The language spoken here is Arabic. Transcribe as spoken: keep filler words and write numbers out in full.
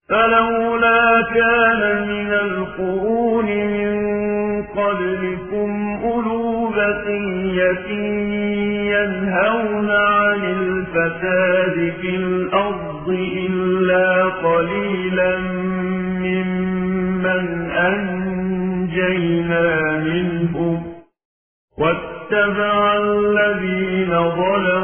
فلولا كان من القرون من قبلكم أولو بقية ينهون عن الفساد في الأرض إلا قليلا ممن أنجينا منهم واتبع الذين ظلموا